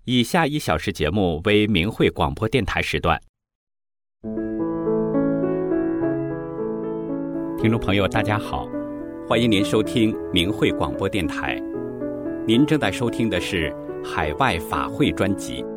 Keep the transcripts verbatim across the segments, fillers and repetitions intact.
以下一小时节目为明慧广播电台时段。听众朋友大家好，欢迎您收听明慧广播电台。您正在收听的是海外法会专辑。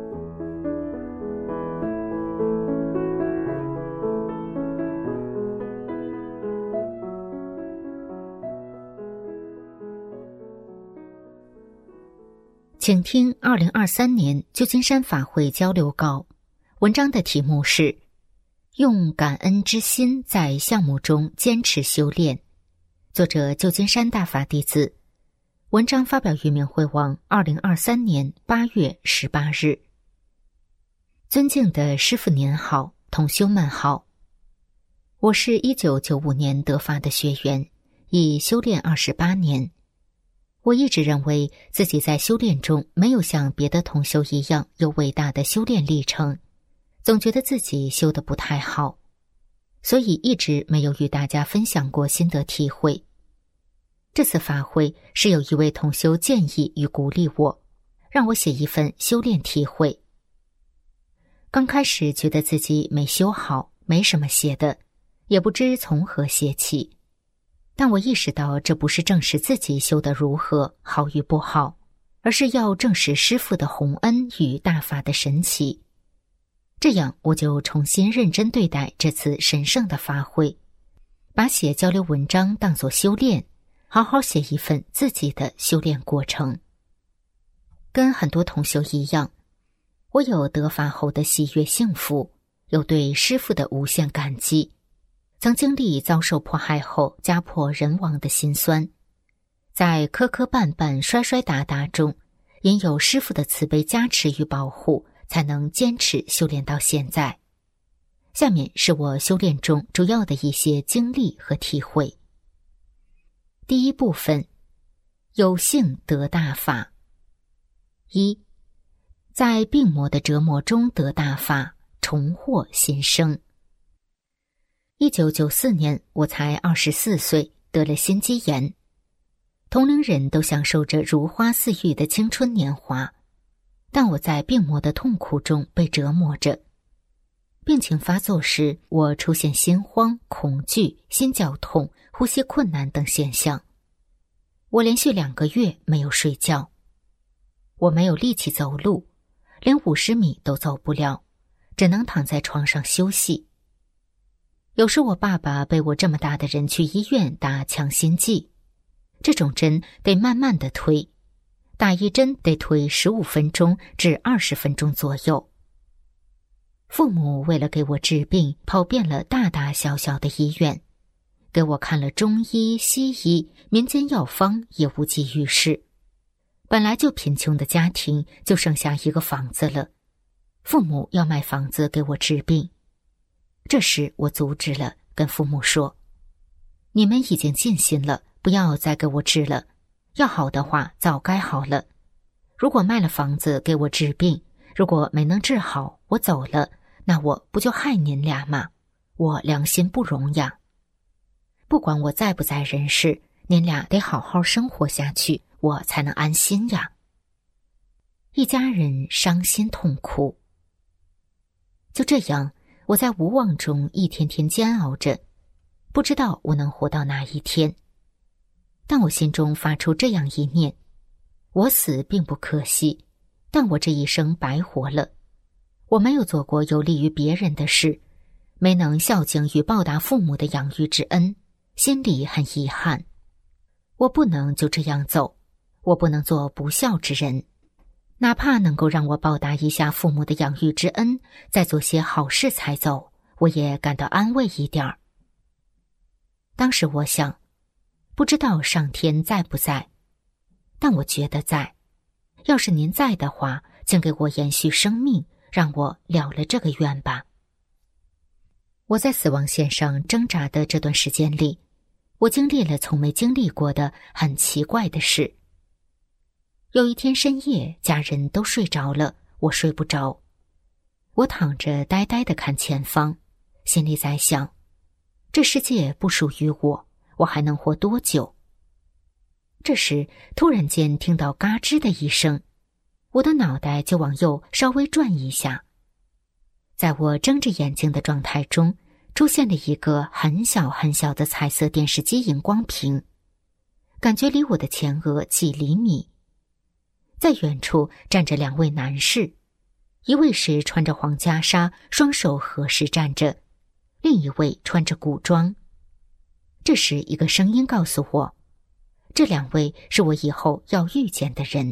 请听二零二三年旧金山法会交流稿，文章的题目是用感恩之心在项目中坚持修炼，作者旧金山大法弟子，文章发表于明慧网二零二三年八月十八日。尊敬的师父您好，同修们好，我是一九九五年得法的学员，已修炼二十八年。我一直认为自己在修炼中没有像别的同修一样有伟大的修炼历程，总觉得自己修得不太好，所以一直没有与大家分享过心得体会。这次法会是有一位同修建议与鼓励我，让我写一份修炼体会。刚开始觉得自己没修好，没什么写的，也不知从何写起。但我意识到这不是证实自己修得如何好与不好，而是要证实师父的宏恩与大法的神奇。这样我就重新认真对待这次神圣的法会，把写交流文章当作修炼，好好写一份自己的修炼过程。跟很多同修一样，我有得法后的喜悦幸福，有对师父的无限感激，曾经历遭受迫害后家破人亡的辛酸，在磕磕绊绊摔摔打打中，因有师父的慈悲加持与保护，才能坚持修炼到现在。下面是我修炼中主要的一些经历和体会。第一部分，有幸得大法。一，在病魔的折磨中得大法，重获新生。一九九四年，我才二十四岁，得了心肌炎。同龄人都享受着如花似玉的青春年华，但我在病魔的痛苦中被折磨着。病情发作时，我出现心慌、恐惧、心绞痛、呼吸困难等现象。我连续两个月没有睡觉，我没有力气走路，连五十米都走不了，只能躺在床上休息。有时我爸爸背我这么大的人去医院打强心剂，这种针得慢慢的推，打一针得推十五分钟至二十分钟左右。父母为了给我治病，跑遍了大大小小的医院，给我看了中医、西医、民间药方，也无济于事。本来就贫穷的家庭，就剩下一个房子了，父母要卖房子给我治病。这时我阻止了，跟父母说，你们已经尽心了，不要再给我治了，要好的话早该好了。如果卖了房子给我治病，如果没能治好，我走了，那我不就害您俩吗？我良心不容呀。不管我在不在人世，您俩得好好生活下去，我才能安心呀。一家人伤心痛哭。就这样，我在无望中一天天煎熬着，不知道我能活到哪一天。但我心中发出这样一念，我死并不可惜，但我这一生白活了。我没有做过有利于别人的事，没能孝敬与报答父母的养育之恩，心里很遗憾。我不能就这样走，我不能做不孝之人。哪怕能够让我报答一下父母的养育之恩，再做些好事才走，我也感到安慰一点儿。当时我想，不知道上天在不在，但我觉得在。要是您在的话，请给我延续生命，让我了了这个愿吧。我在死亡线上挣扎的这段时间里，我经历了从没经历过的很奇怪的事。有一天深夜，家人都睡着了，我睡不着。我躺着呆呆地看前方，心里在想，这世界不属于我，我还能活多久？这时突然间听到嘎吱的一声， 我的脑袋就往右稍微转一下。在我睁着眼睛的状态中，出现了一个很小很小的彩色电视机荧光屏，感觉离我的前额几厘米。在远处站着两位男士，一位是穿着黄袈裟，双手合十站着，另一位穿着古装。这时一个声音告诉我，这两位是我以后要遇见的人。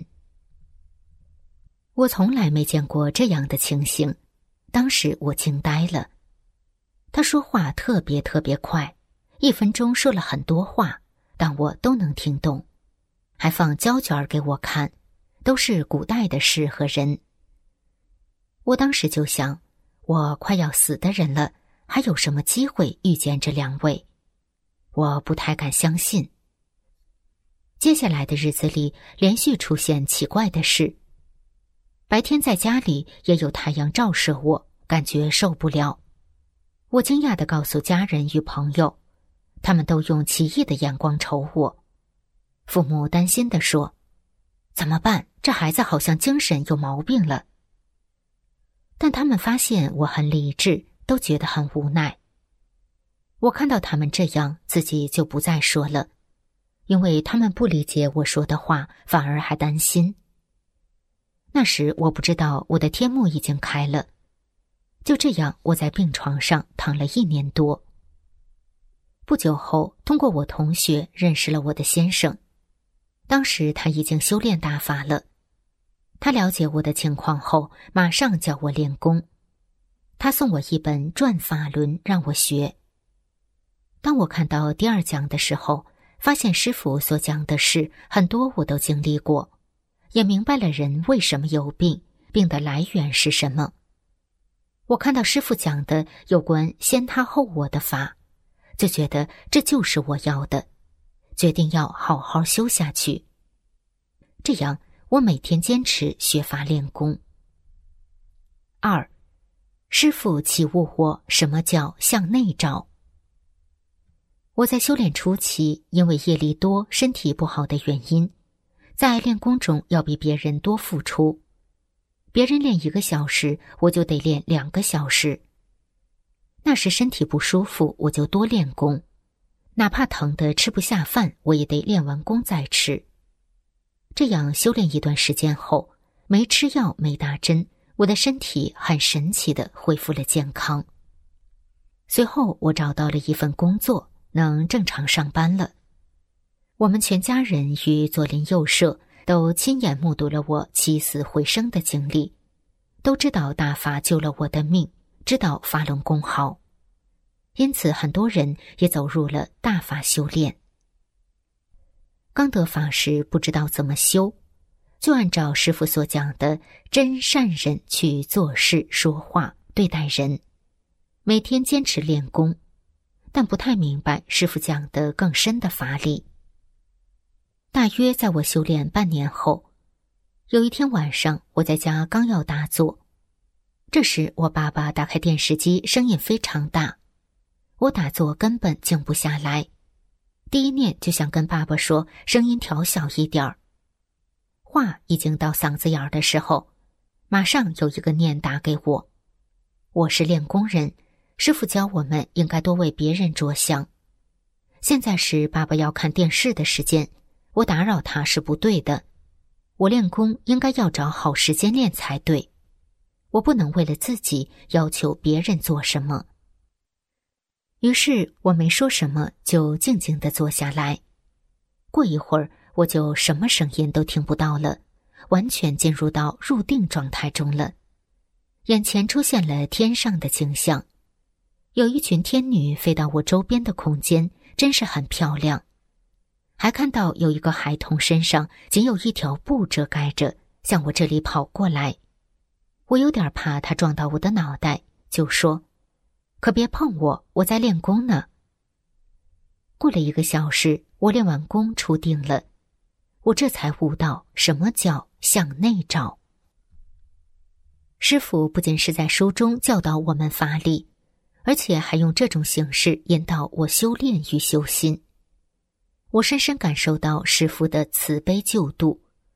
我从来没见过这样的情形，当时我惊呆了。他说话特别特别快，一分钟说了很多话，但我都能听懂，还放胶卷给我看，都是古代的事和人。我当时就想，我快要死的人了，还有什么机会遇见这两位？我不太敢相信。接下来的日子里，连续出现奇怪的事。白天在家里也有太阳照射我，感觉受不了。我惊讶地告诉家人与朋友，他们都用奇异的眼光瞅我。父母担心地说，怎么办？这孩子好像精神有毛病了。但他们发现我很理智，都觉得很无奈。我看到他们这样，自己就不再说了，因为他们不理解我说的话，反而还担心。那时我不知道我的天幕已经开了。就这样，我在病床上躺了一年多。不久后，通过我同学认识了我的先生，当时他已经修炼大法了。他了解我的情况后，马上叫我练功。他送我一本《转法轮》让我学。当我看到第二讲的时候，发现师父所讲的事很多我都经历过，也明白了人为什么有病，病的来源是什么。我看到师父讲的有关先他后我的法，就觉得这就是我要的，决定要好好修下去。这样，我每天坚持学法练功。二，师父启悟我什么叫向内照。我在修炼初期，因为业力多、身体不好的原因，在练功中要比别人多付出。别人练一个小时，我就得练两个小时。那时身体不舒服，我就多练功，哪怕疼得吃不下饭，我也得练完功再吃。这样修炼一段时间后，没吃药没打针，我的身体很神奇地恢复了健康。随后我找到了一份工作，能正常上班了。我们全家人与左邻右舍都亲眼目睹了我起死回生的经历，都知道大法救了我的命，知道法轮功好，因此很多人也走入了大法修炼。刚得法时不知道怎么修，就按照师父所讲的真善忍去做事说话对待人，每天坚持练功，但不太明白师父讲的更深的法理。大约在我修炼半年后，有一天晚上，我在家刚要打坐，这时我爸爸打开电视机，声音非常大，我打坐根本静不下来，第一念就想跟爸爸说声音调小一点儿。话已经到嗓子眼儿的时候，马上有一个念打给我，我是练功人，师父教我们应该多为别人着想，现在是爸爸要看电视的时间，我打扰他是不对的，我练功应该要找好时间练才对，我不能为了自己要求别人做什么。于是我没说什么，就静静地坐下来。过一会儿，我就什么声音都听不到了，完全进入到入定状态中了。眼前出现了天上的景象，有一群天女飞到我周边的空间，真是很漂亮。还看到有一个孩童身上仅有一条布遮盖着，向我这里跑过来。我有点怕他撞到我的脑袋，就说：可别碰我，我在练功呢。过了一个小时，我练完功出定了，我这才悟到什么叫向内照。师父不仅是在书中教导我们法理，而且还用这种形式引导我修炼与修心。我深深感受到师父的慈悲救度，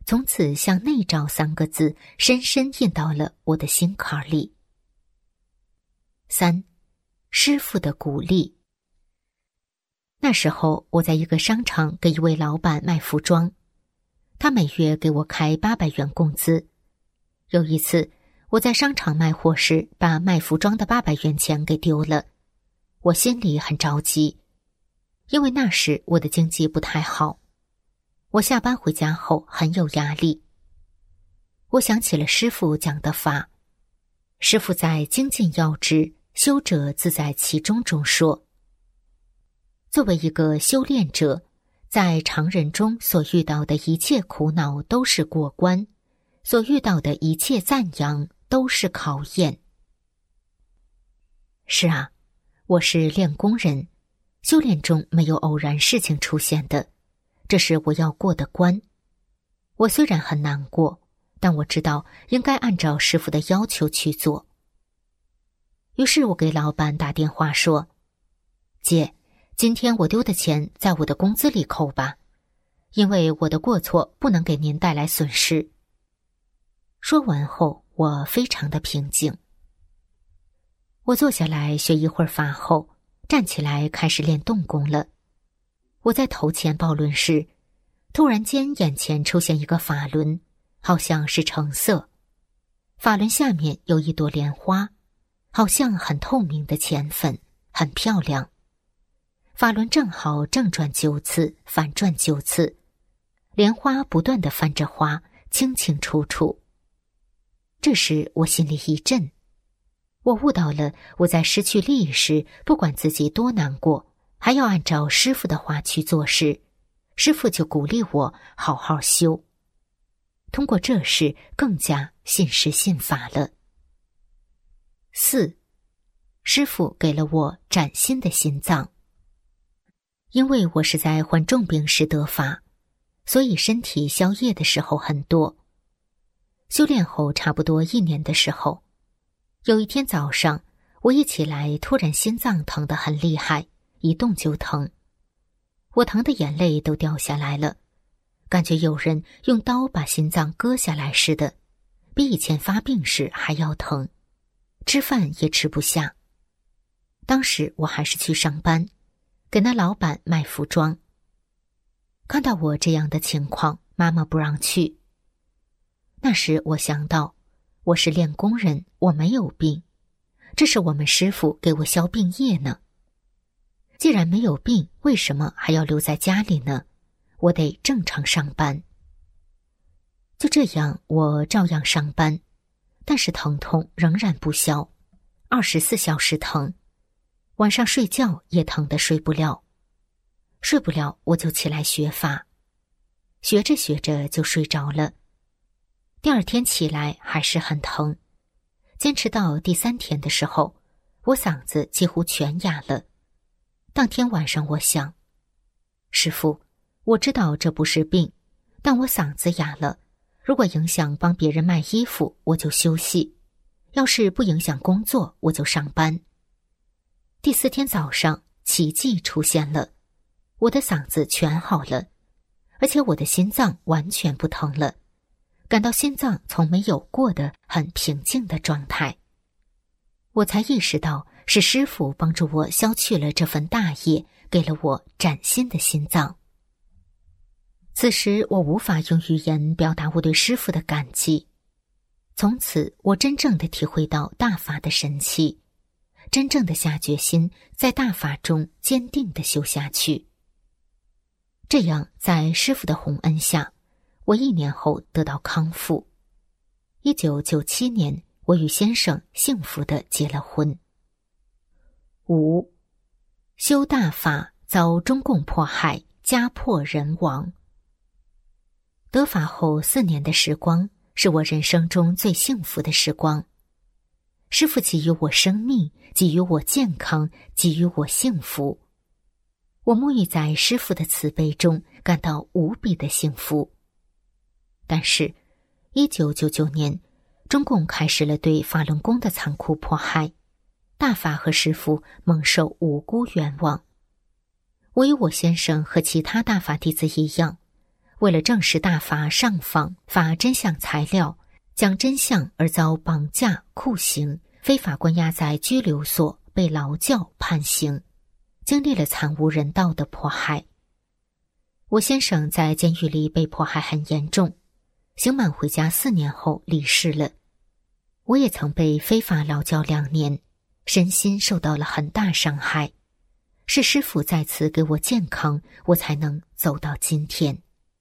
从此像内照三个字深深印到了我的心坎里。三，师父的鼓励。那时候我在一个商场给一位老板卖服装，他每月给我开八百元工资。有一次我在商场卖货时，把卖服装的八百元钱给丢了，我心里很着急，因为那时我的经济不太好。我下班回家后很有压力。我想起了师父讲的法，师父在精进要之，修者自在其中中说，作为一个修炼者，在常人中所遇到的一切苦恼都是过关，所遇到的一切赞扬都是考验。是啊，我是练功人，修炼中没有偶然事情出现的，这是我要过的关。我虽然很难过，但我知道应该按照师父的要求去做。于是我给老板打电话说，姐，今天我丢的钱在我的工资里扣吧，因为我的过错不能给您带来损失。说完后，我非常的平静。我坐下来学一会儿法后，站起来开始练动功了。我在头前抱轮时，突然间眼前出现一个法轮，好像是橙色，法轮下面有一朵莲花，好像很透明的浅粉，很漂亮。法轮正好正转九次，反转九次，莲花不断地翻着花，清清楚楚。这时我心里一震，我悟到了我在失去利益时，不管自己多难过，还要按照师父的话去做事，师父就鼓励我好好修。通过这事更加信师信法了。四，师父给了我崭新的心脏。因为我是在患重病时得法，所以身体消业的时候很多。修炼后差不多一年的时候，有一天早上，我一起来突然心脏疼得很厉害，一动就疼。我疼的眼泪都掉下来了，感觉有人用刀把心脏割下来似的，比以前发病时还要疼，吃饭也吃不下。当时我还是去上班，给那老板卖服装。看到我这样的情况，妈妈不让去。那时我想到，我是练功人，我没有病，这是我们师父给我消病业呢。既然没有病，为什么还要留在家里呢？我得正常上班。就这样，我照样上班，但是疼痛仍然不消，二十四小时疼，晚上睡觉也疼得睡不了，睡不了我就起来学法，学着学着就睡着了。第二天起来还是很疼，坚持到第三天的时候，我嗓子几乎全哑了。当天晚上我想，师父，我知道这不是病，但我嗓子哑了，如果影响帮别人卖衣服，我就休息；要是不影响工作，我就上班。第四天早上，奇迹出现了，我的嗓子全好了，而且我的心脏完全不疼了，感到心脏从没有过的很平静的状态。我才意识到是师父帮助我消去了这份大业，给了我崭新的心脏。此时我无法用语言表达我对师父的感激。从此我真正的体会到大法的神奇，真正的下决心在大法中坚定地修下去。这样在师父的洪恩下，我一年后得到康复。一九九七年，我与先生幸福地结了婚。五，修大法遭中共迫害，家破人亡。得法后四年的时光，是我人生中最幸福的时光。师父给予我生命，给予我健康，给予我幸福。我沐浴在师父的慈悲中，感到无比的幸福。但是一九九九年，中共开始了对法轮功的残酷迫害，大法和师父蒙受无辜冤枉。我与我先生和其他大法弟子一样， 为了证实大法上访发真相材料，讲真相而遭绑架、酷刑，非法关押在拘留所，被劳教判刑，经历了惨无人道的迫害。我先生在监狱里被迫害很严重，刑满回家四年后离世了。我也曾被非法劳教两年，身心受到了很大伤害。是师父再次给我健康，我才能走到今天。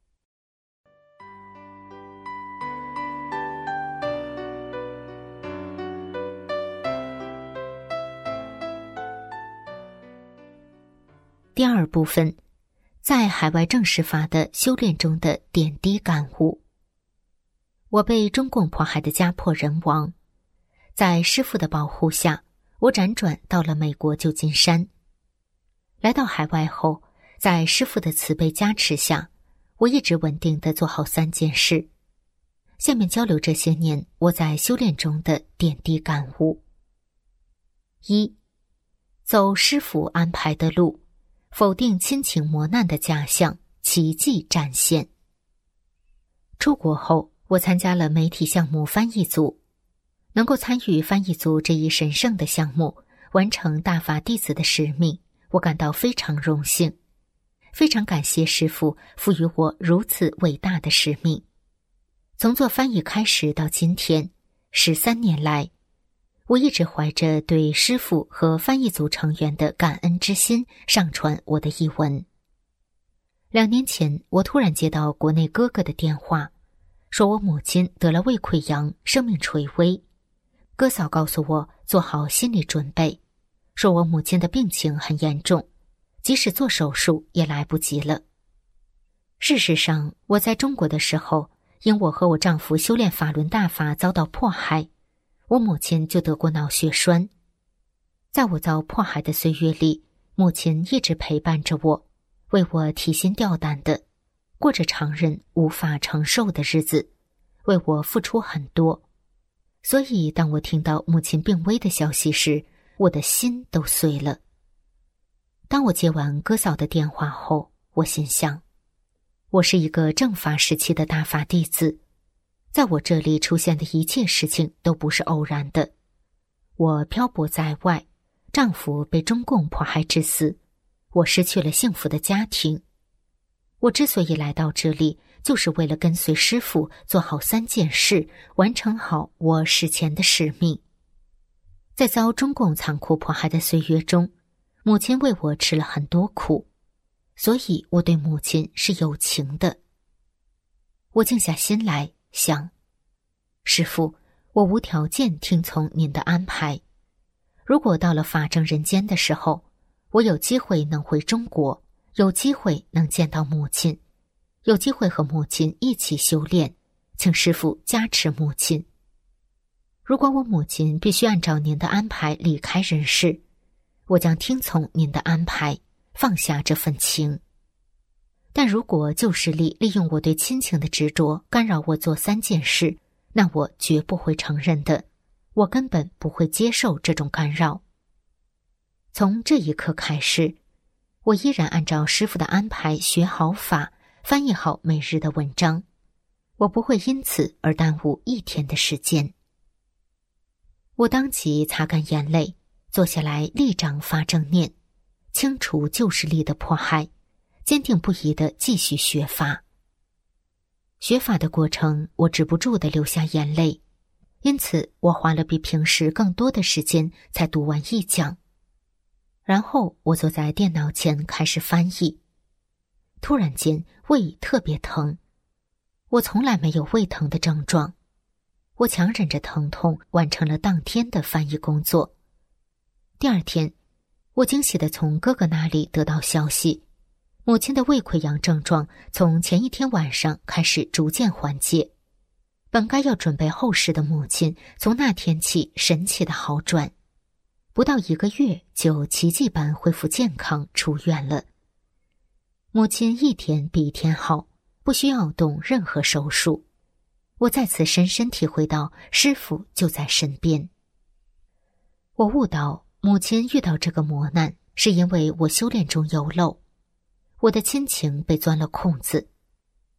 第二部分，在海外正式法的修炼中的点滴感悟。我被中共迫害的家破人亡，在师父的保护下，我辗转到了美国旧金山。来到海外后，在师父的慈悲加持下，我一直稳定地做好三件事。下面交流这些年我在修炼中的点滴感悟。一，走师父安排的路，否定亲情磨难的假象，奇迹展现。出国后，我参加了媒体项目翻译组，能够参与翻译组这一神圣的项目，完成大法弟子的使命，我感到非常荣幸，非常感谢师父赋予我如此伟大的使命。从做翻译开始到今天，十三年来，我一直怀着对师父和翻译组成员的感恩之心上传我的译文。两年前，我突然接到国内哥哥的电话，说我母亲得了胃溃疡，生命垂危。哥嫂告诉我做好心理准备，说我母亲的病情很严重，即使做手术也来不及了。事实上，我在中国的时候，因我和我丈夫修炼法轮大法遭到迫害，我母亲就得过脑血栓。在我遭迫害的岁月里，母亲一直陪伴着我，为我提心吊胆的，过着常人无法承受的日子，为我付出很多。所以当我听到母亲病危的消息时，我的心都碎了。当我接完哥嫂的电话后，我心想，我是一个正法时期的大法弟子，在我这里出现的一切事情都不是偶然的。我漂泊在外，丈夫被中共迫害致死，我失去了幸福的家庭。我之所以来到这里，就是为了跟随师父做好三件事，完成好我史前的使命。在遭中共残酷迫害的岁月中，母亲为我吃了很多苦，所以我对母亲是有情的。我静下心来想，师父，我无条件听从您的安排。如果到了法正人间的时候，我有机会能回中国，有机会能见到母亲，有机会和母亲一起修炼，请师父加持母亲。如果我母亲必须按照您的安排离开人世，我将听从您的安排，放下这份情。但如果旧势力利用我对亲情的执着干扰我做三件事，那我绝不会承认的，我根本不会接受这种干扰。从这一刻开始，我依然按照师父的安排学好法，翻译好每日的文章，我不会因此而耽误一天的时间。我当即擦干眼泪，坐下来立掌发正念，清除旧势力的迫害，坚定不移地继续学法。学法的过程，我止不住地流下眼泪，因此我花了比平时更多的时间才读完一讲。然后我坐在电脑前开始翻译。突然间胃特别疼，我从来没有胃疼的症状，我强忍着疼痛完成了当天的翻译工作。第二天，我惊喜地从哥哥那里得到消息，母亲的胃溃疡症状从前一天晚上开始逐渐缓解，本该要准备后事的母亲从那天起神奇的好转，不到一个月就奇迹般恢复健康出院了。母亲一天比一天好，不需要动任何手术。我再次深深体会到师父就在身边。我悟到母亲遇到这个磨难是因为我修炼中有漏，我的亲情被钻了空子。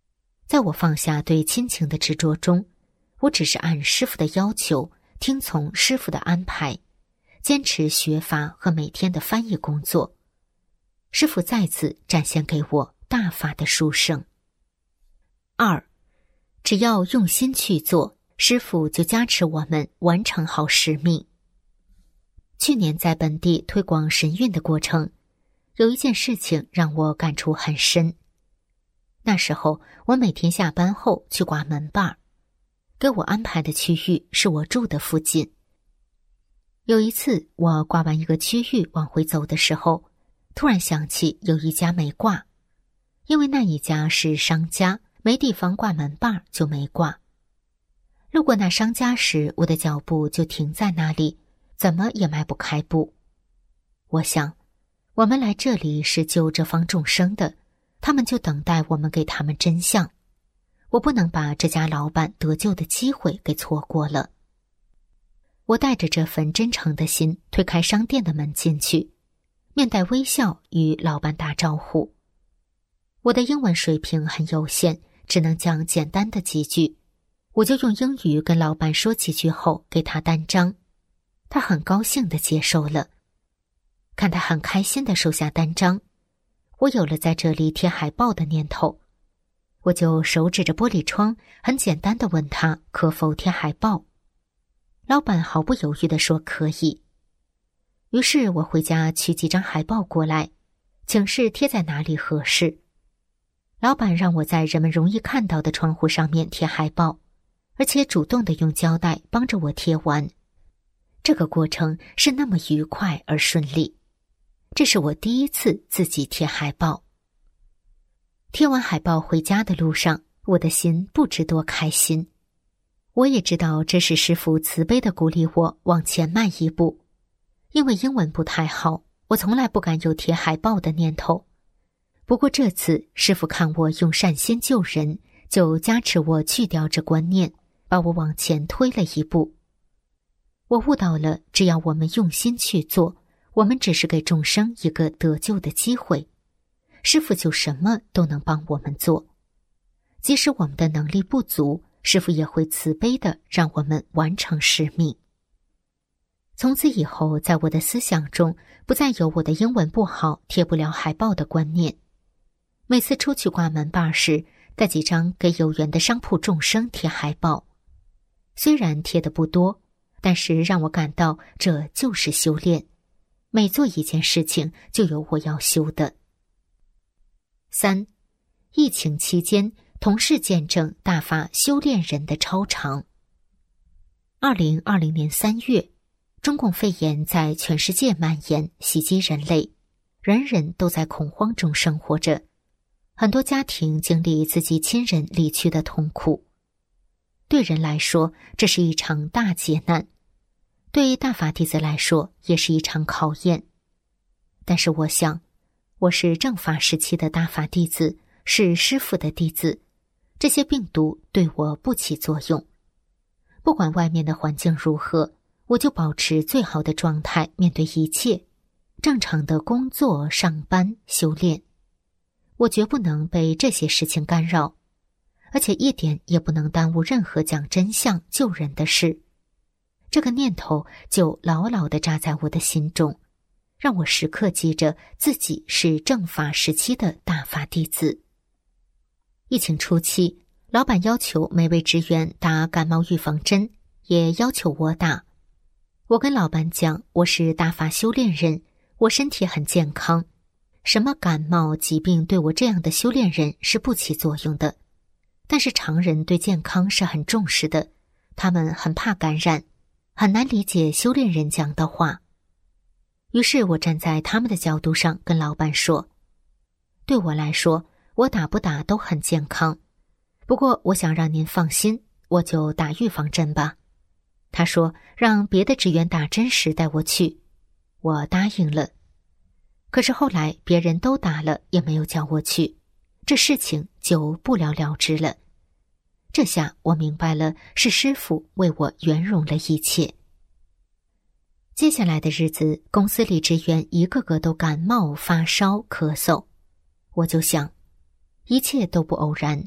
在我放下对亲情的执着中，我只是按师傅的要求，听从师傅的安排，坚持学法和每天的翻译工作。师傅再次展现给我大法的殊胜。二，只要用心去做，师傅就加持我们完成好使命。去年在本地推广神韵的过程，有一件事情让我感触很深。那时候我每天下班后去挂门把，给我安排的区域是我住的附近。有一次我挂完一个区域往回走的时候，突然想起有一家没挂，因为那一家是商家，没地方挂门把就没挂。路过那商家时，我的脚步就停在那里，怎么也迈不开步。我想，我们来这里是救这方众生的，他们就等待我们给他们真相。我不能把这家老板得救的机会给错过了。我带着这份真诚的心推开商店的门进去，面带微笑与老板打招呼。我的英文水平很有限，只能讲简单的几句，我就用英语跟老板说几句后给他单张，他很高兴地接受了。看他很开心地收下单张，我有了在这里贴海报的念头。我就手指着玻璃窗，很简单地问他可否贴海报。老板毫不犹豫地说可以。于是我回家取几张海报过来，请示贴在哪里合适。老板让我在人们容易看到的窗户上面贴海报，而且主动地用胶带帮着我贴完。这个过程是那么愉快而顺利。这是我第一次自己贴海报。贴完海报回家的路上，我的心不知多开心。我也知道这是师父慈悲地鼓励我往前迈一步。因为英文不太好，我从来不敢有贴海报的念头。不过这次师父看我用善心救人，就加持我去掉这观念，把我往前推了一步。我悟到了，只要我们用心去做，我们只是给众生一个得救的机会，师父就什么都能帮我们做。即使我们的能力不足，师父也会慈悲地让我们完成使命。从此以后，在我的思想中不再有我的英文不好贴不了海报的观念。每次出去挂门把时，带几张给有缘的商铺众生贴海报。虽然贴的不多，但是让我感到这就是修炼。每做一件事情就有我要修的。三，疫情期间同事见证大法修炼人的超常。二零二零年三月，中共肺炎在全世界蔓延，袭击人类，人人都在恐慌中生活着，很多家庭经历自己亲人离去的痛苦。对人来说，这是一场大劫难；对大法弟子来说，也是一场考验。但是我想，我是正法时期的大法弟子，是师父的弟子，这些病毒对我不起作用。不管外面的环境如何，我就保持最好的状态面对一切，正常的工作、上班、修炼。我绝不能被这些事情干扰，而且一点也不能耽误任何讲真相、救人的事。这个念头就牢牢地扎在我的心中，让我时刻记着自己是正法时期的大法弟子。疫情初期，老板要求每位职员打感冒预防针，也要求我打。我跟老板讲，我是大法修炼人，我身体很健康，什么感冒疾病对我这样的修炼人是不起作用的。但是常人对健康是很重视的，他们很怕感染，很难理解修炼人讲的话。于是我站在他们的角度上跟老板说，对我来说，我打不打都很健康，不过我想让您放心，我就打预防针吧。他说让别的职员打针时带我去，我答应了。可是后来别人都打了，也没有叫我去，这事情就不了了之了。这下我明白了，是师父为我圆融了一切。接下来的日子，公司里职员一个个都感冒、发烧、咳嗽，我就想，一切都不偶然，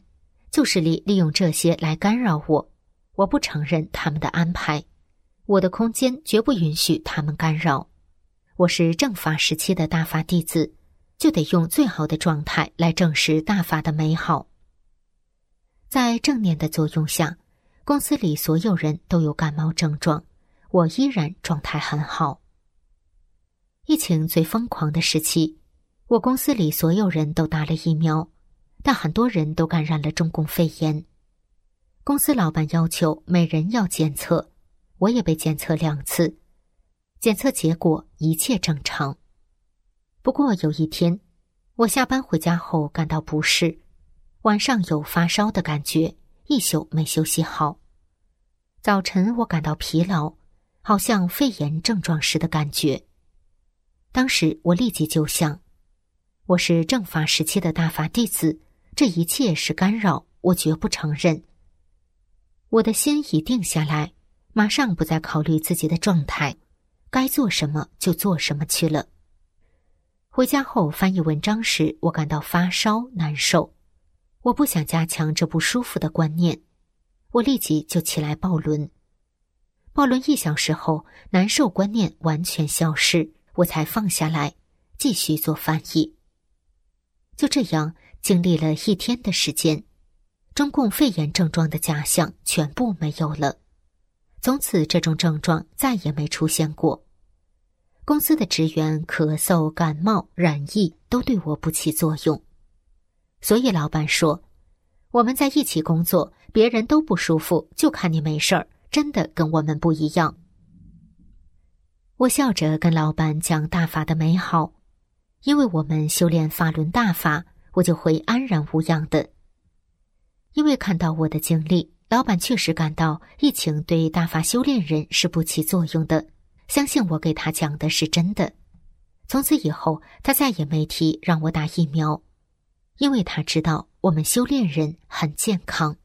旧势力利用这些来干扰我，我不承认他们的安排，我的空间绝不允许他们干扰。我是正法时期的大法弟子，就得用最好的状态来证实大法的美好。在正念的作用下，公司里所有人都有感冒症状，我依然状态很好。疫情最疯狂的时期，我公司里所有人都打了疫苗，但很多人都感染了中共肺炎。公司老板要求每人要检测，我也被检测两次，检测结果一切正常。不过有一天，我下班回家后感到不适，晚上有发烧的感觉，一宿没休息好。早晨我感到疲劳，好像肺炎症状时的感觉。当时我立即就想，我是正法时期的大法弟子，这一切是干扰，我绝不承认。我的心已定下来，马上不再考虑自己的状态，该做什么就做什么去了。回家后翻译文章时，我感到发烧难受，我不想加强这不舒服的观念，我立即就起来抱轮。抱轮一小时后，难受观念完全消失，我才放下来，继续做翻译。就这样经历了一天的时间，中共肺炎症状的假象全部没有了，从此这种症状再也没出现过。公司的职员咳嗽、感冒、染疫都对我不起作用。所以老板说，我们在一起工作，别人都不舒服，就看你没事儿，真的跟我们不一样。我笑着跟老板讲大法的美好，因为我们修炼法轮大法，我就会安然无恙的。因为看到我的经历，老板确实感到疫情对大法修炼人是不起作用的，相信我给他讲的是真的。从此以后，他再也没提让我打疫苗，因为他知道我们修炼人很健康。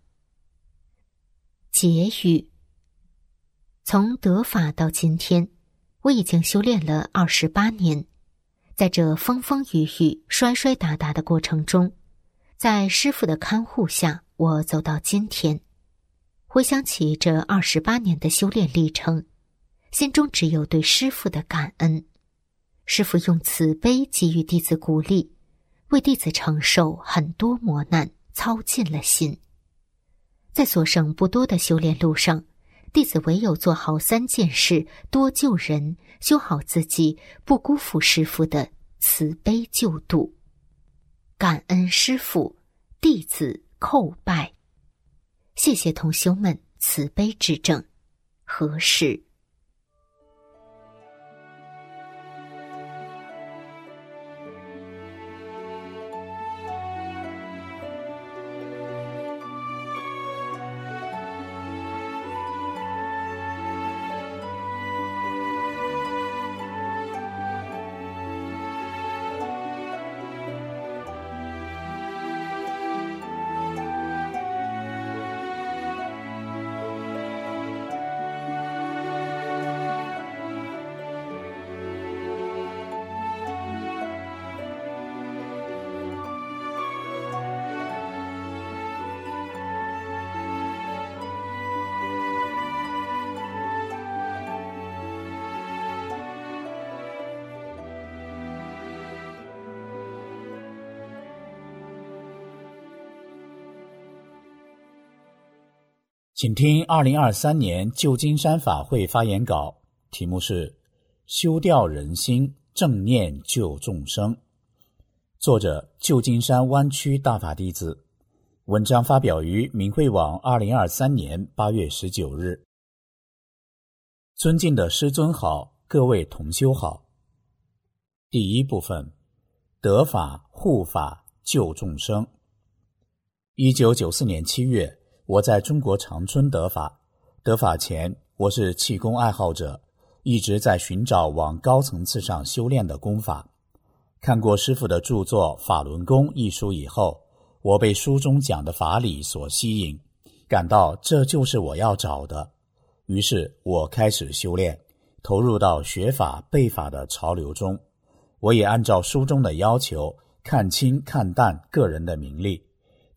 结语：从得法到今天，我已经修炼了二十八年，在这风风雨雨、摔摔打打的过程中，在师父的看护下，我走到今天。回想起这二十八年的修炼历程，心中只有对师父的感恩。师父用慈悲给予弟子鼓励，为弟子承受很多磨难，操尽了心。在所剩不多的修炼路上，弟子唯有做好三件事，多救人，修好自己，不辜负师父的慈悲救度。感恩师父，弟子叩拜。谢谢同修们慈悲指正。何事？ 请听二零二三年旧金山法会发言稿，题目是修掉人心，正念救众生。作者旧金山湾区大法弟子，文章发表于明慧网二零二三年八月十九日。尊敬的师尊好，各位同修好。第一部分，得法护法救众生。一九九四年七月，我在中国长春得法。得法前，我是气功爱好者，一直在寻找往高层次上修炼的功法。看过师父的著作《法轮功》一书以后，我被书中讲的法理所吸引，感到这就是我要找的。于是我开始修炼，投入到学法背法的潮流中。我也按照书中的要求，看清看淡个人的名利，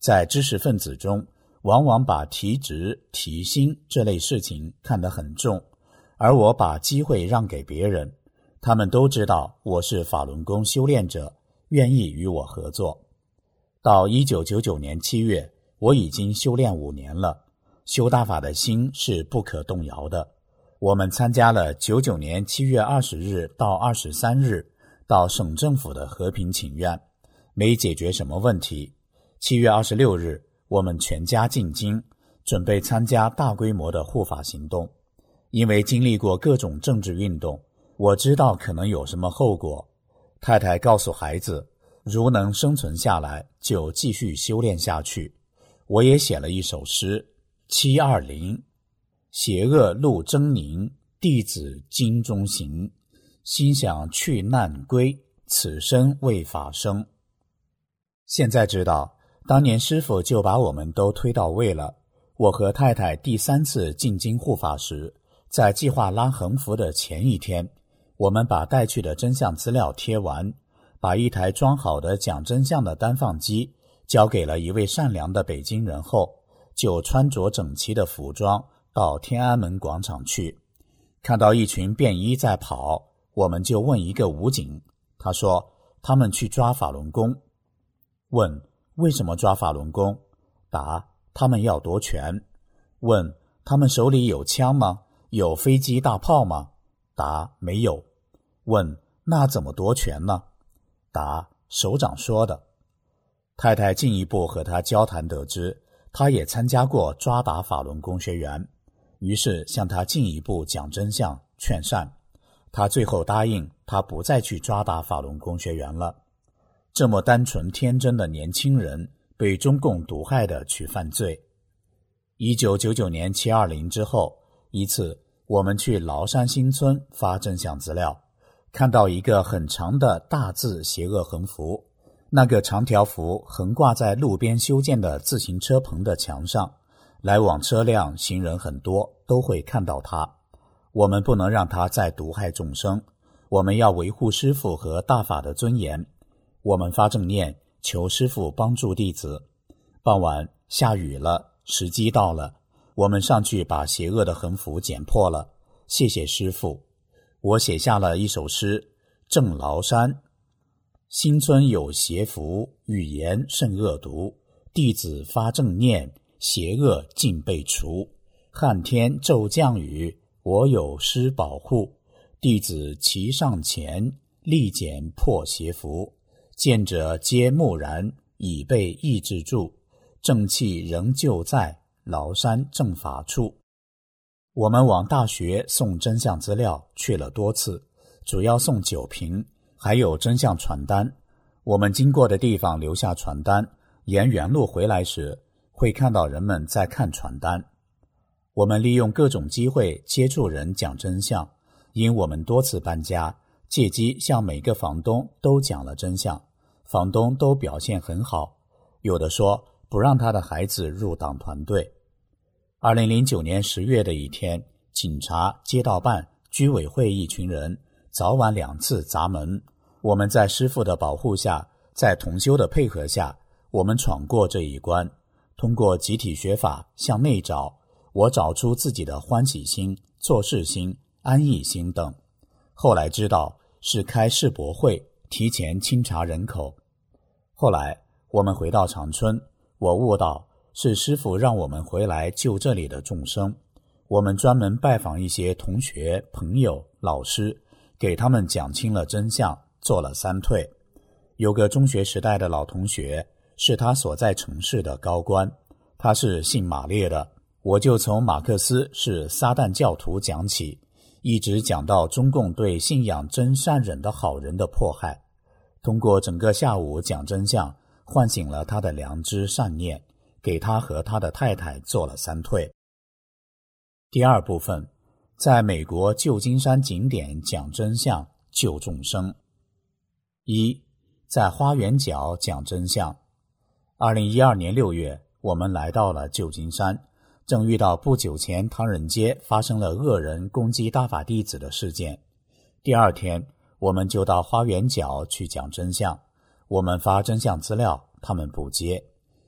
在知识分子中，往往把提职、提薪这类事情看得很重，而我把机会让给别人，他们都知道我是法轮功修炼者，愿意与我合作。到一九九九年七月，我已经修炼五年了，修大法的心是不可动摇的。我们参加了九九年七月二十日到二十三日到省政府的和平请愿，没解决什么问题。七月二十六日，我们全家进京，准备参加大规模的护法行动。因为经历过各种政治运动，我知道可能有什么后果。太太告诉孩子，如能生存下来，就继续修炼下去。我也写了一首诗：七二零，邪恶路狰狞，弟子经中行。心想去难归，此生为法生。现在知道，当年师父就把我们都推到位了。我和太太第三次进京护法时，在计划拉横幅的前一天，我们把带去的真相资料贴完，把一台装好的讲真相的单放机交给了一位善良的北京人后，就穿着整齐的服装到天安门广场去。看到一群便衣在跑，我们就问一个武警，他说他们去抓法轮功。问为什么抓法轮功？答他们要夺权。问他们手里有枪吗？有飞机大炮吗？答没有。问那怎么夺权呢？答首长说的。太太进一步和他交谈得知，他也参加过抓打法轮功学员，于是向他进一步讲真相劝善。他最后答应他不再去抓打法轮功学员了。这么单纯天真的年轻人被中共毒害的去犯罪。一九九九年七二零之后，一次我们去崂山新村发真相资料，看到一个很长的大字邪恶横幅，那个长条幅横挂在路边修建的自行车棚的墙上，来往车辆行人很多，都会看到它。我们不能让它再毒害众生，我们要维护师父和大法的尊严。我们发正念，求师父帮助弟子。傍晚下雨了，时机到了，我们上去把邪恶的横幅剪破了，谢谢师父。我写下了一首诗：正崂山，新村有邪符，语言甚恶毒，弟子发正念，邪恶尽被除。旱天骤降雨，我有师保护，弟子齐上前，力剪破邪符。见者皆木然，已被抑制住，正气仍旧在，崂山正法处。我们往大学送真相资料去了多次，主要送酒瓶，还有真相传单。我们经过的地方留下传单，沿原路回来时会看到人们在看传单。我们利用各种机会接触人讲真相，因我们多次搬家，借机向每个房东都讲了真相，房东都表现很好，有的说不让他的孩子入党团队。二零零九年十月的一天，警察、街道办、居委会一群人早晚两次砸门，我们在师父的保护下，在同修的配合下，我们闯过这一关。通过集体学法向内找，我找出自己的欢喜心、做事心、安逸心等。后来知道是开世博会，提前清查人口。后来我们回到长春，我悟到是师父让我们回来救这里的众生。我们专门拜访一些同学、朋友、老师，给他们讲清了真相，做了三退。有个中学时代的老同学，是他所在城市的高官，他是信马列的，我就从马克思是撒旦教徒讲起，一直讲到中共对信仰真善忍的好人的迫害。通过整个下午讲真相，唤醒了他的良知善念，给他和他的太太做了三退。第二部分，在美国旧金山景点讲真相，救众生。一，在花园角讲真相。二零一二年六月，我们来到了旧金山，正遇到不久前唐人街发生了恶人攻击大法弟子的事件。第二天，我们就到花园角去讲真相。我们发真相资料，他们不接。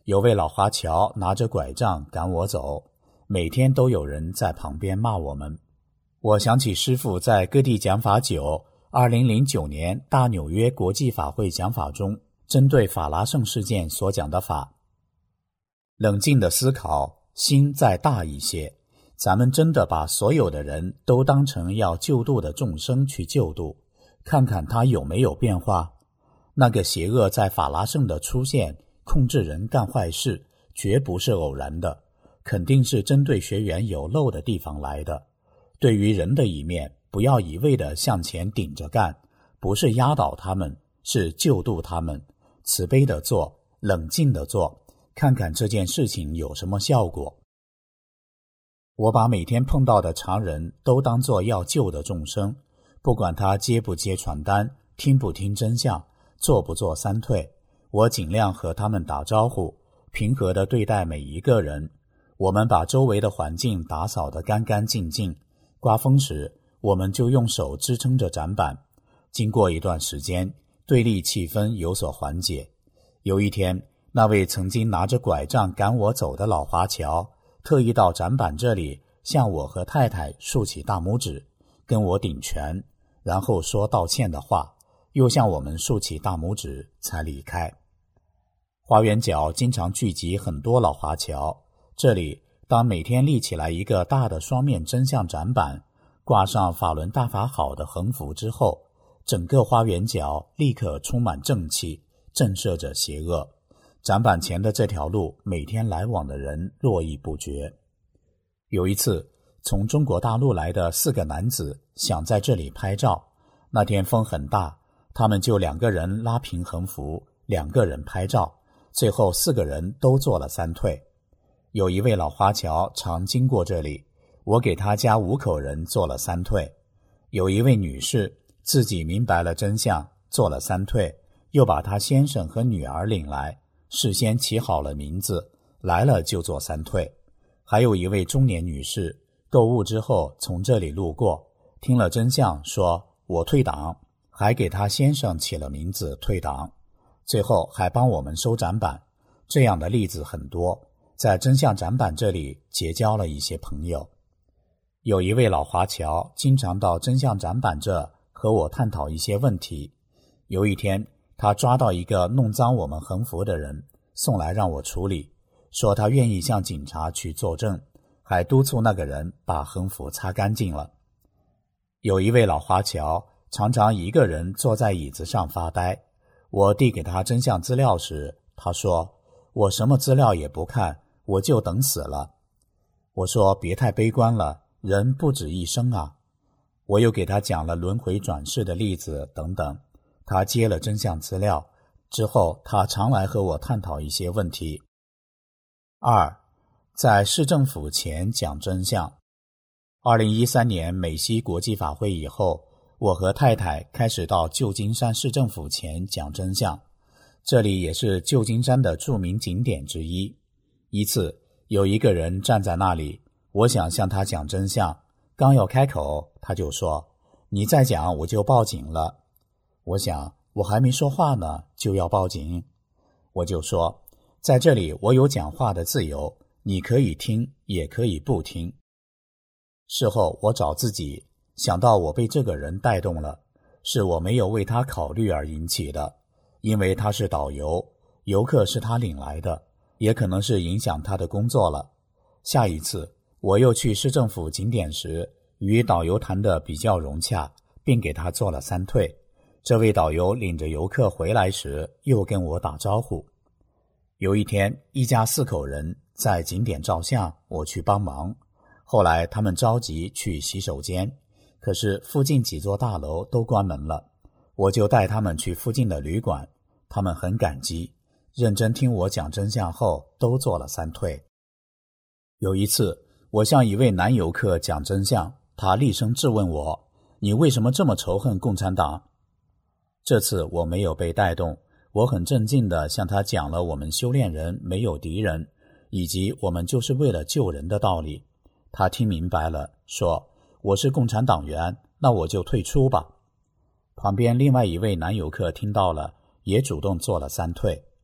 有位老华侨拿着拐杖赶我走，每天都有人在旁边骂我们。我想起师父在各地讲法九二零零九年大纽约国际法会讲法中针对法拉盛事件所讲的法。冷静的思考，心再大一些，咱们真的把所有的人都当成要救度的众生去救度，看看他有没有变化。那个邪恶在法拉盛的出现，控制人干坏事，绝不是偶然的，肯定是针对学员有漏的地方来的。对于人的一面，不要一味地向前顶着干，不是压倒他们，是救度他们，慈悲地做，冷静地做，看看这件事情有什么效果。我把每天碰到的常人都当作要救的众生，不管他接不接传单，听不听真相，做不做三退，我尽量和他们打招呼，平和地对待每一个人。我们把周围的环境打扫得干干净净，刮风时我们就用手支撑着展板。经过一段时间，对立气氛有所缓解。有一天，那位曾经拿着拐杖赶我走的老华侨特意到展板这里向我和太太竖起大拇指，跟我顶拳，然后说道歉的话，又向我们竖起大拇指才离开。花园角经常聚集很多老华侨，这里当每天立起来一个大的双面真相展板，挂上法轮大法好的横幅之后，整个花园角立刻充满正气，震慑着邪恶。展板前的这条路每天来往的人络绎不绝。有一次，从中国大陆来的四个男子想在这里拍照，那天风很大，他们就两个人拉平横幅，两个人拍照，最后四个人都做了三退。有一位老华侨常经过这里，我给他家五口人做了三退。有一位女士自己明白了真相，做了三退，又把她先生和女儿领来，事先起好了名字，来了就做三退。还有一位中年女士，购物之后从这里路过，听了真相说我退党，还给她先生起了名字退党，最后还帮我们收展板。这样的例子很多，在真相展板这里结交了一些朋友。有一位老华侨经常到真相展板这和我探讨一些问题。有一天，他抓到一个弄脏我们横幅的人，送来让我处理，说他愿意向警察去作证，还督促那个人把横幅擦干净了。有一位老华侨常常一个人坐在椅子上发呆，我递给他真相资料时，他说我什么资料也不看，我就等死了。我说别太悲观了，人不止一生啊。我又给他讲了轮回转世的例子等等，他接了真相资料之后，他常来和我探讨一些问题。二，在市政府前讲真相。二零一三年美西国际法会以后，我和太太开始到旧金山市政府前讲真相，这里也是旧金山的著名景点之一。一次，有一个人站在那里，我想向他讲真相，刚要开口，他就说你再讲我就报警了。我想我还没说话呢，就要报警。我就说在这里我有讲话的自由，你可以听也可以不听。事后我找自己，想到我被这个人带动了，是我没有为他考虑而引起的，因为他是导游，游客是他领来的，也可能是影响他的工作了。下一次我又去市政府景点时，与导游谈得比较融洽，并给他做了三退。这位导游领着游客回来时，又跟我打招呼。有一天，一家四口人在景点照相，我去帮忙。后来他们着急去洗手间，可是附近几座大楼都关门了，我就带他们去附近的旅馆。他们很感激，认真听我讲真相后，都做了三退。有一次，我向一位男游客讲真相，他厉声质问我，你为什么这么仇恨共产党？这次我没有被带动，我很镇静地向他讲了我们修炼人没有敌人，以及我们就是为了救人的道理。他听明白了，说我是共产党员，那我就退出吧。旁边另外一位男游客听到了，也主动做了三退。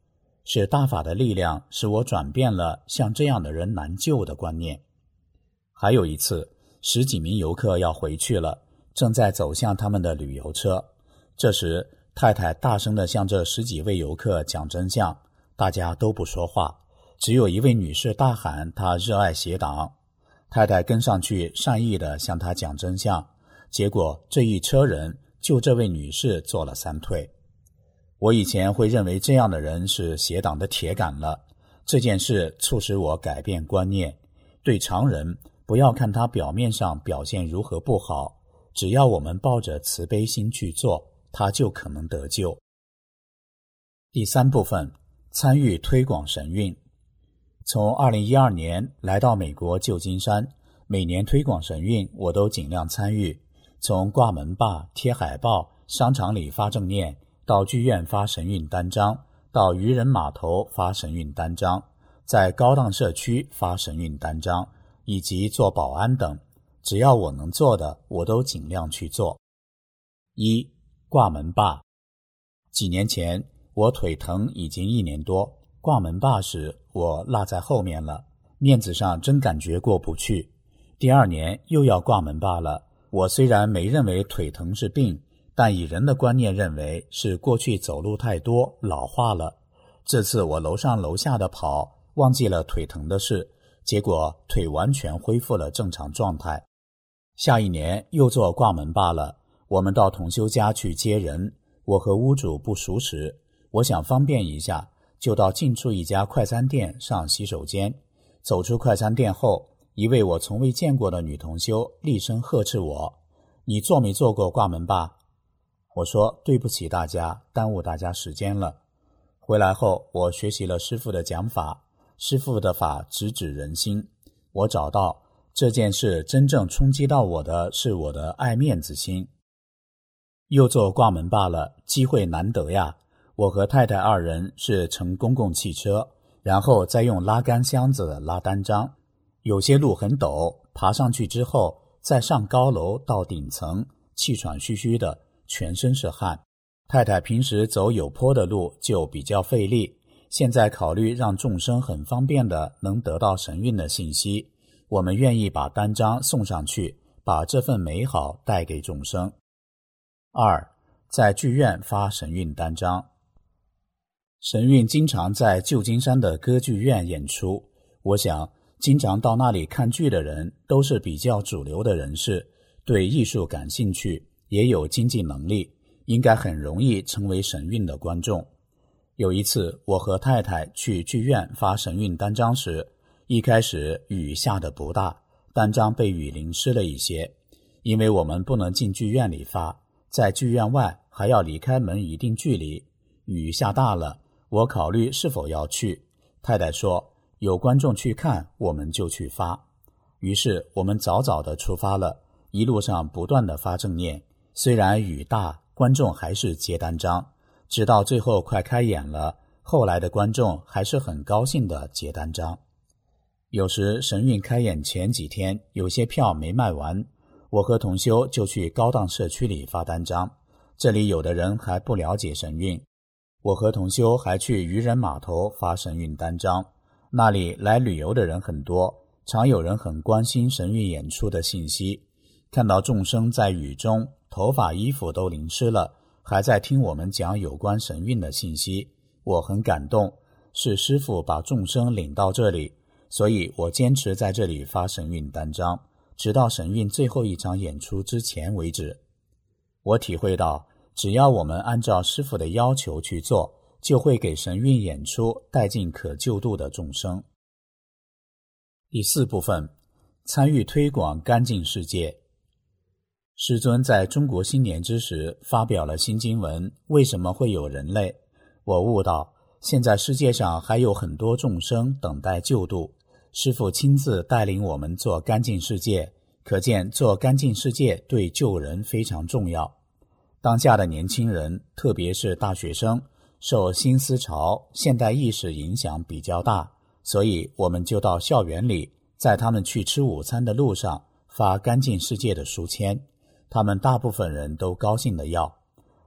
是大法的力量使我转变了像这样的人难救的观念。还有一次，十几名游客要回去了，正在走向他们的旅游车。这时，太太大声地向这十几位游客讲真相，大家都不说话，只有一位女士大喊她热爱邪党。太太跟上去善意地向她讲真相，结果这一车人就这位女士做了三退。我以前会认为这样的人是邪党的铁杆了，这件事促使我改变观念，对常人不要看他表面上表现如何不好，只要我们抱着慈悲心去做，他就可能得救。第三部分，参与推广神韵。从二零一二年来到美国旧金山，每年推广神韵我都尽量参与，从挂门把、贴海报、商场里发正念，到剧院发神韵单张，到渔人码头发神韵单张，在高档社区发神韵单张，以及做保安等，只要我能做的，我都尽量去做。一、挂门把。几年前我腿疼已经一年多，挂门把时我落在后面了，面子上真感觉过不去。第二年又要挂门把了，我虽然没认为腿疼是病，但以人的观念认为是过去走路太多老化了。这次我楼上楼下的跑，忘记了腿疼的事，结果腿完全恢复了正常状态。下一年又做挂门把了，我们到同修家去接人，我和屋主不熟识，我想方便一下，就到近处一家快餐店上洗手间。走出快餐店后，一位我从未见过的女同修厉声呵斥我：你做没做过挂门把？我说对不起大家，耽误大家时间了。回来后我学习了师父的讲法，师父的法直指人心。我找到这件事真正冲击到我的是我的爱面子心。又做挂门把了，机会难得呀。我和太太二人是乘公共汽车，然后再用拉杆箱子拉单张。有些路很陡，爬上去之后再上高楼到顶层，气喘吁吁的，全身是汗。太太平时走有坡的路就比较费力，现在考虑让众生很方便的能得到神韵的信息，我们愿意把单张送上去，把这份美好带给众生。二、在剧院发神韵单张。神韵经常在旧金山的歌剧院演出，我想经常到那里看剧的人都是比较主流的人士，对艺术感兴趣，也有经济能力，应该很容易成为神韵的观众。有一次我和太太去剧院发神韵单张时，一开始雨下得不大，单张被雨淋湿了一些。因为我们不能进剧院里发，在剧院外还要离开门一定距离，雨下大了，我考虑是否要去。太太说有观众去看，我们就去发。于是我们早早地出发了，一路上不断地发正念，虽然雨大，观众还是接单张，直到最后快开演了，后来的观众还是很高兴地接单张。有时神韵开演前几天，有些票没卖完，我和同修就去高档社区里发单张，这里有的人还不了解神韵。我和同修还去渔人码头发神韵单张，那里来旅游的人很多，常有人很关心神韵演出的信息。看到众生在雨中，头发衣服都淋湿了，还在听我们讲有关神韵的信息，我很感动，是师父把众生领到这里，所以我坚持在这里发神韵单张，直到神韵最后一场演出之前为止。我体会到只要我们按照师父的要求去做，就会给神韵演出带进可救度的众生。第四部分，参与推广干净世界。师尊在中国新年之时发表了新经文，为什么会有人类？我悟到现在世界上还有很多众生等待救度，师父亲自带领我们做干净世界，可见做干净世界对救人非常重要。当下的年轻人，特别是大学生，受新思潮、现代意识影响比较大，所以我们就到校园里，在他们去吃午餐的路上发干净世界的书签，他们大部分人都高兴地要。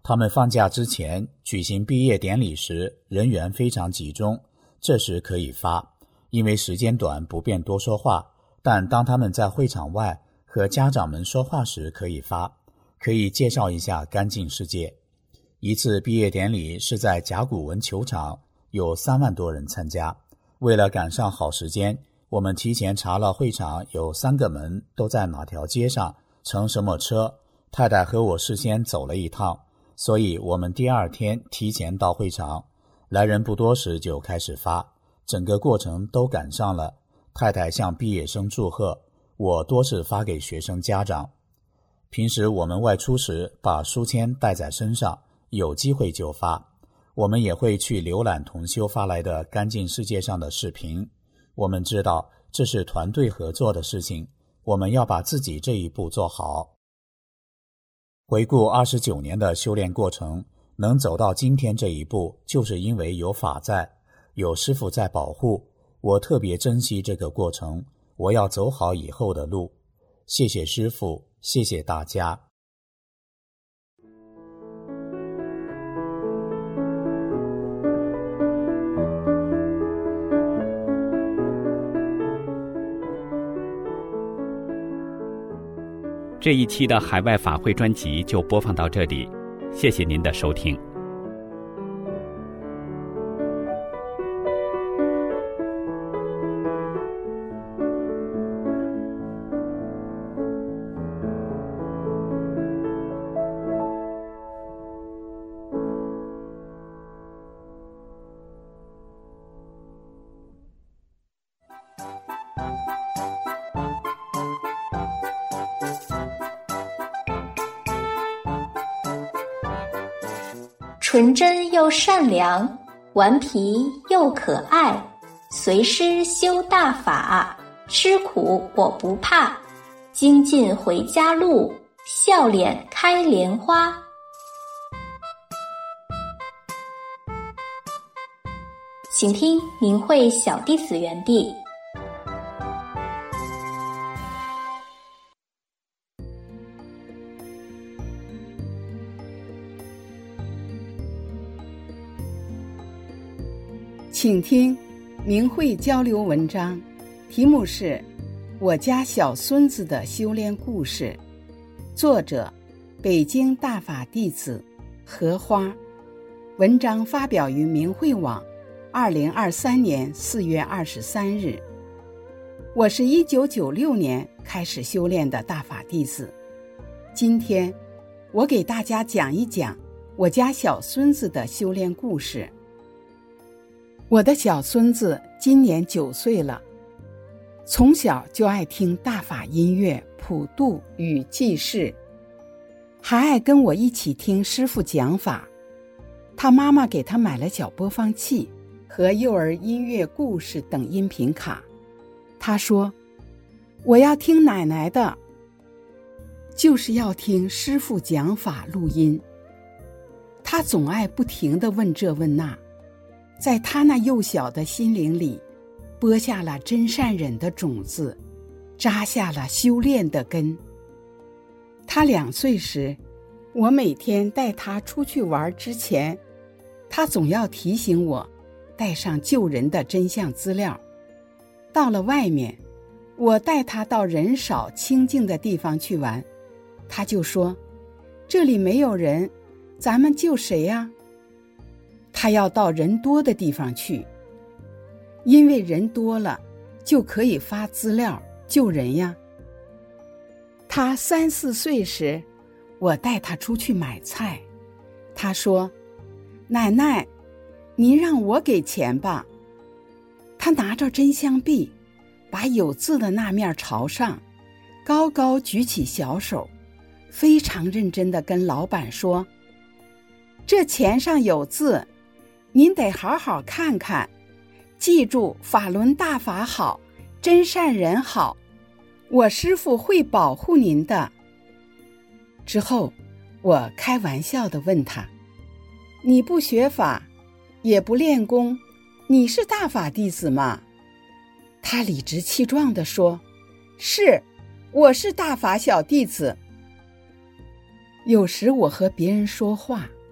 他们放假之前举行毕业典礼时，人员非常集中，这时可以发，因为时间短不便多说话，但当他们在会场外和家长们说话时可以发，可以介绍一下干净世界。一次毕业典礼是在甲骨文球场，有三万多人参加。为了赶上好时间，我们提前查了会场有三个门都在哪条街上，乘什么车。太太和我事先走了一趟，所以我们第二天提前到会场，来人不多时就开始发，整个过程都赶上了。太太向毕业生祝贺，我多是发给学生家长。平时我们外出时把书签带在身上，有机会就发。我们也会去浏览同修发来的干净世界上的视频。我们知道这是团队合作的事情，我们要把自己这一步做好。回顾二十九年的修炼过程，能走到今天这一步，就是因为有法在，有师父在保护。我特别珍惜这个过程，我要走好以后的路。谢谢师父，谢谢大家。 这一期的海外法会专辑就播放到这里，谢谢您的收听。 纯真又善良，顽皮又可爱，随师修大法，吃苦我不怕，精进回家路，笑脸开莲花。请听明慧小弟子园地。 请听明慧交流文章，题目是《我家小孙子的修炼故事》，作者北京大法弟子荷花。文章发表于明慧网，二零二三年四月二十三日。我是一九九六年开始修炼的大法弟子。今天我给大家讲一讲我家小孙子的修炼故事。我的小孙子今年九岁了，从小就爱听大法音乐、普度与济世，还爱跟我一起听师父讲法。他妈妈给他买了小播放器和幼儿音乐故事等音频卡。他说，我要听奶奶的，就是要听师父讲法录音。他总爱不停地问这问那，在他那幼小的心灵里，播下了真善忍的种子，扎下了修炼的根。他两岁时，我每天带他出去玩之前，他总要提醒我带上救人的真相资料。到了外面，我带他到人少清静的地方去玩，他就说，这里没有人，咱们救谁呀？他要到人多的地方去，因为人多了就可以发资料救人呀。他三四岁时，我带他出去买菜，他说，奶奶，您让我给钱吧。他拿着真香币，把有字的那面朝上，高高举起小手，非常认真地跟老板说，这钱上有字，您得好好看看，记住法轮大法好，真善人好，我师父会保护您的。之后我开玩笑地问他，你不学法也不练功，你是大法弟子吗？他理直气壮地说，是，我是大法小弟子。有时我和别人说话，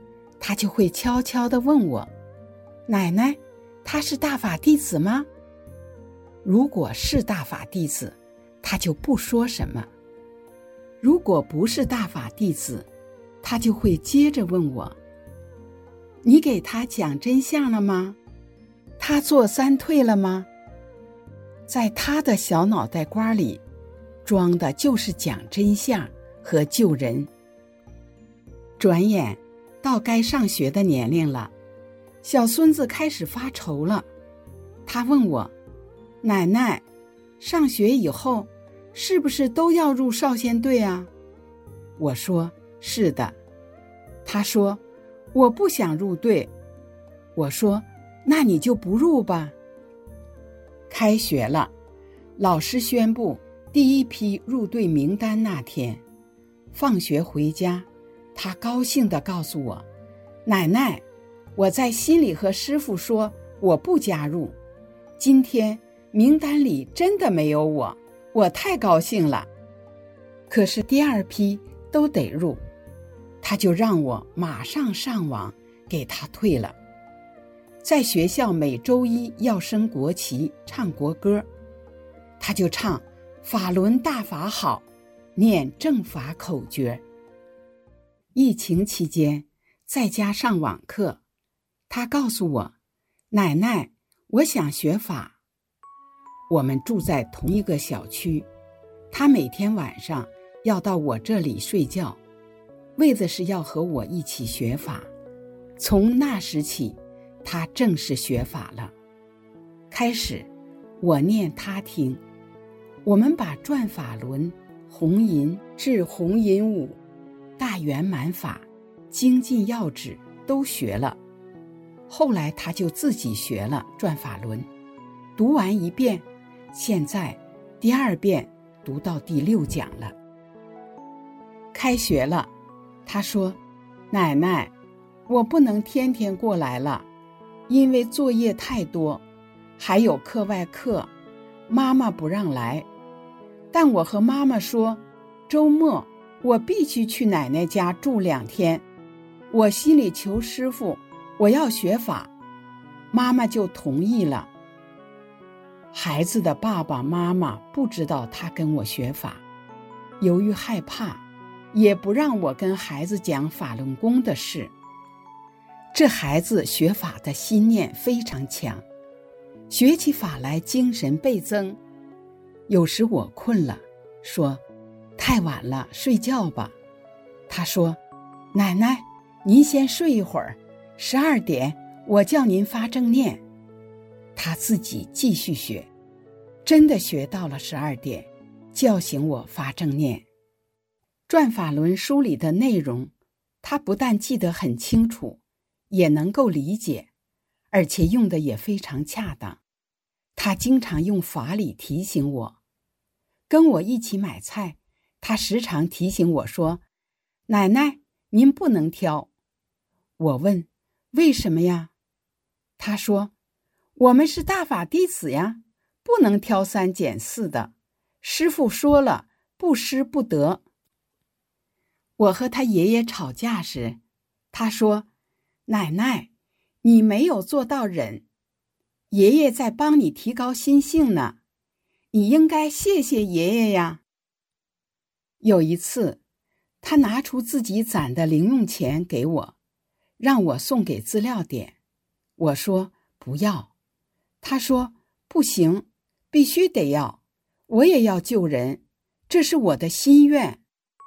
他就会悄悄地问我，奶奶，他是大法弟子吗？如果是大法弟子，他就不说什么；如果不是大法弟子，他就会接着问我，你给他讲真相了吗？他做三退了吗？在他的小脑袋瓜里，装的就是讲真相和救人。转眼到该上学的年龄了，小孙子开始发愁了。他问我，奶奶，上学以后是不是都要入少先队啊？我说是的。他说我不想入队。我说那你就不入吧。开学了，老师宣布第一批入队名单那天，放学回家，他高兴地告诉我，奶奶，我在心里和师父说我不加入，今天名单里真的没有我，我太高兴了。可是第二批都得入，他就让我马上上网给他退了。在学校每周一要升国旗，唱国歌，他就唱法轮大法好，念正法口诀。疫情期间在家上网课，他告诉我，奶奶，我想学法。我们住在同一个小区，他每天晚上要到我这里睡觉，为的是要和我一起学法。从那时起，他正式学法了。开始我念他听，我们把转法轮、红银至红银五、大圆满法、精进要旨都学了。后来他就自己学了转法轮，读完一遍，现在第二遍读到第六讲了。开学了，他说，奶奶，我不能天天过来了，因为作业太多，还有课外课，妈妈不让来。但我和妈妈说，周末我必须去奶奶家住两天。我心里求师父，我要学法，妈妈就同意了。孩子的爸爸妈妈不知道他跟我学法，由于害怕，也不让我跟孩子讲法轮功的事。这孩子学法的心念非常强，学起法来精神倍增。有时我困了，说太晚了，睡觉吧。他说，奶奶，您先睡一会儿，十二点我叫您发正念。他自己继续学，真的学到了十二点，叫醒我发正念。转法轮书里的内容，他不但记得很清楚，也能够理解，而且用的也非常恰当。他经常用法理提醒我。跟我一起买菜，他时常提醒我说，奶奶，您不能挑。我问，为什么呀？他说，我们是大法弟子呀，不能挑三拣四的，师父说了，不施不得。我和他爷爷吵架时，他说，奶奶，你没有做到忍，爷爷在帮你提高心性呢，你应该谢谢爷爷呀。有一次，他拿出自己攒的零用钱给我，让我送给资料点。我说不要，他说不行，必须得要，我也要救人，这是我的心愿。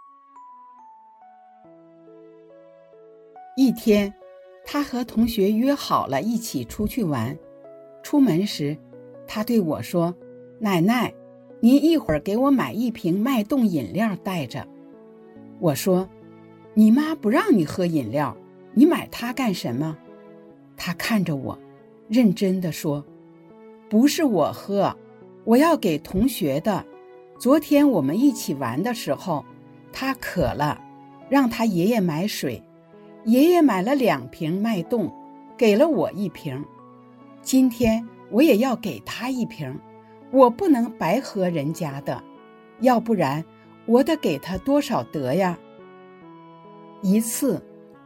一天，他和同学约好了一起出去玩。出门时，他对我说，奶奶，您一会儿给我买一瓶脉动饮料带着。我说，你妈不让你喝饮料，你买它干什么？他看着我，认真地说，不是我喝，我要给同学的。昨天我们一起玩的时候，他渴了，让他爷爷买水，爷爷买了两瓶脉动，给了我一瓶。今天我也要给他一瓶，我不能白喝人家的，要不然我得给他多少德呀。一次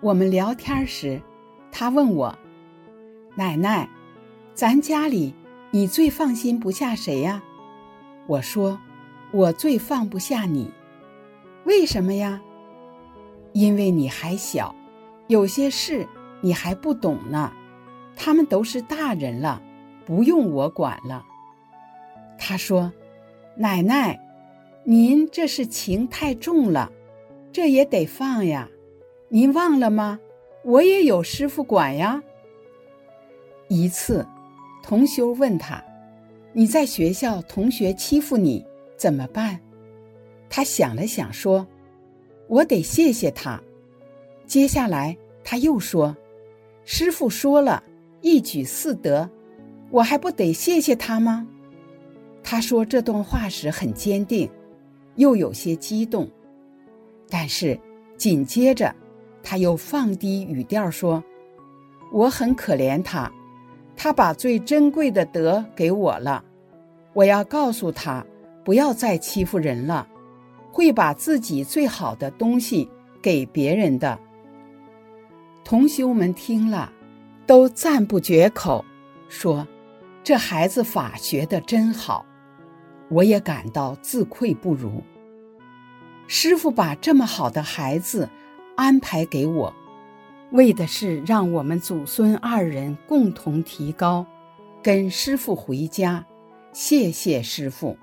我们聊天时，他问我，奶奶，咱家里你最放心不下谁呀？我说，我最放不下你。为什么呀？因为你还小，有些事你还不懂呢，他们都是大人了，不用我管了。他说，奶奶，您这是情太重了，这也得放呀，您忘了吗？我也有师傅管呀。一次，同修问他，你在学校同学欺负你怎么办？他想了想说，我得谢谢他。接下来他又说，师父说了一举四得，我还不得谢谢他吗？他说这段话时很坚定，又有些激动，但是紧接着他又放低语调说，我很可怜他，他把最珍贵的德给我了，我要告诉他不要再欺负人了，会把自己最好的东西给别人的。同修们听了都赞不绝口，说这孩子法学得真好，我也感到自愧不如。师父把这么好的孩子安排给我，为的是让我们祖孙二人共同提高，跟师父回家，谢谢师父。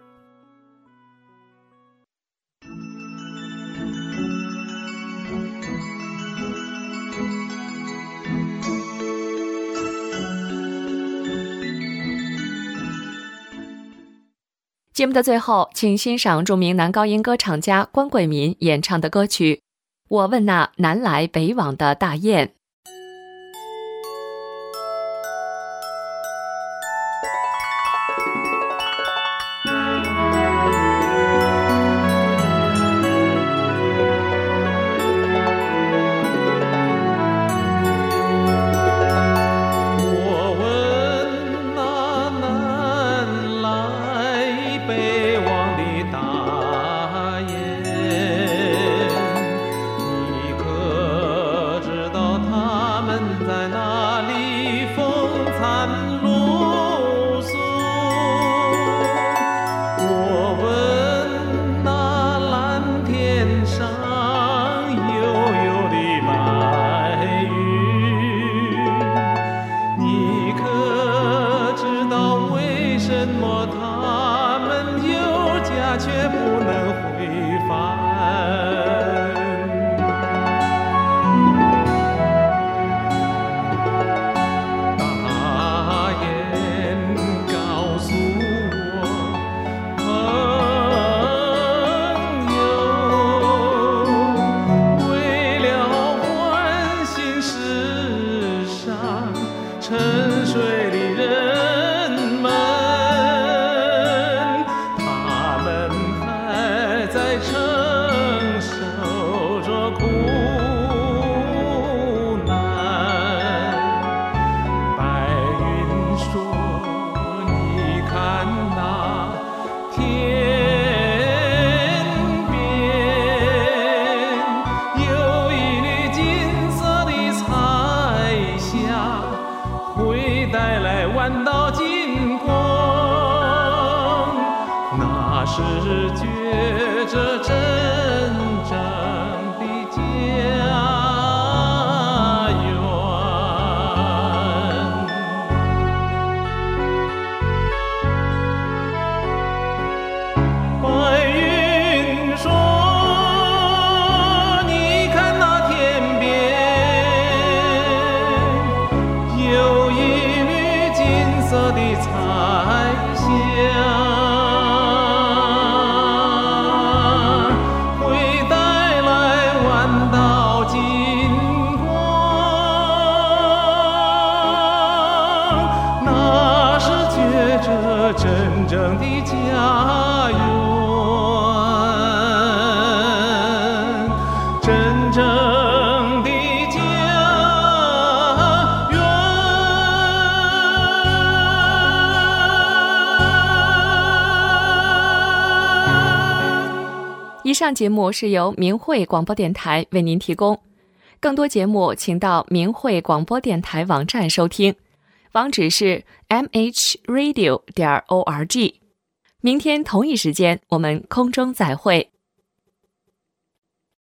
节目的最后，请欣赏著名男高音歌唱家关桂民演唱的歌曲《我问那南来北往的大雁》。 是觉着真正的家园。白云说，你看那天边有一缕金色的彩霞，真正的家园，真正的家园。 以上节目是由明慧广播电台为您提供。 更多节目请到明慧广播电台网站收听，网址是 m h radio 点 org。明天同一时间我们空中再会。